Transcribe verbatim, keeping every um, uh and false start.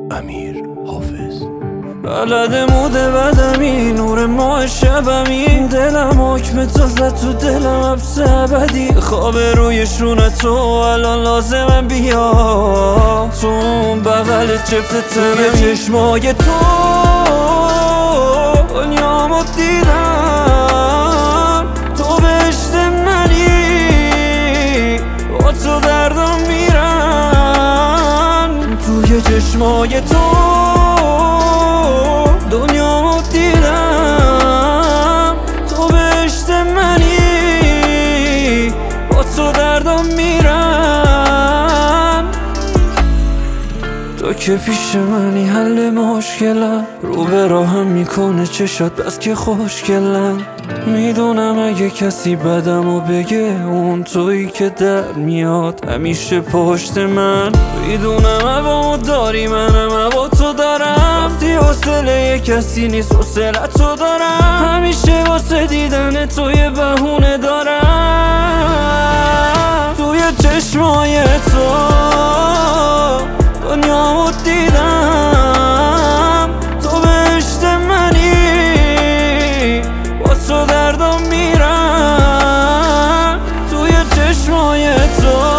امیر حافظ. بلد موده بدمی، نور ماه شبمی، دلم حکم تو زد تو دلم حبس ابدی. خواب روی شونه تو الان لازمم بیا، تو اون بغلت چفت توی چشمای تو دنیامو دیدم. تو بهشت منی، با تو دردم میرن. توی چشمای تو دنیامو دیدم. تو بهشت منی، با تو دردم میرن. تو که پیش منی حل مشکلم، رو به راهم میکنه چشات بس که خوشگلم. میدونم اگه کسی بدمو بگه، اون تویی که در میاد همیشه پشت من. میدونم هوامو داری، منم هوا تو دارم. وقتی حوصله کسی نیست حوصله تو دارم. همیشه واسه دیدن تو یه بهونه دارم. توی چشمای تو دنیامو دیدم. تو بهشت منی، با تو دردم میرن. توی چشمای تو